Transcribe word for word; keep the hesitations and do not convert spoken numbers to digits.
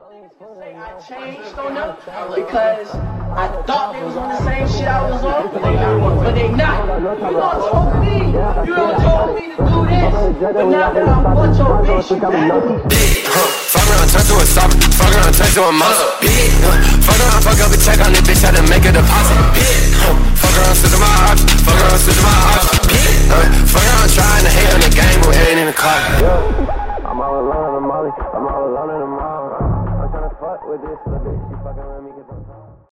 Say I changed on them because I thought they was on the same shit I was on, but they not. But they not. You done told me, you done told me to do this, but now that I'm what your bitch, you back. Big, huh? Fuck around, turn to a stopper. Fuck around, turn to a monster. Big, huh? Fuck around, fuck up a check on this bitch, had to make a deposit. Big, huh? Fuck around, switch to my options. Fuck around, switch to my options. Big, huh? Fuck around, trying to hate on the game, but ain't in the car. I'm all alone in the molly. I'm all alone in the mall. I'm tryna fuck with this little bitch. She fucking with me 'cause I'm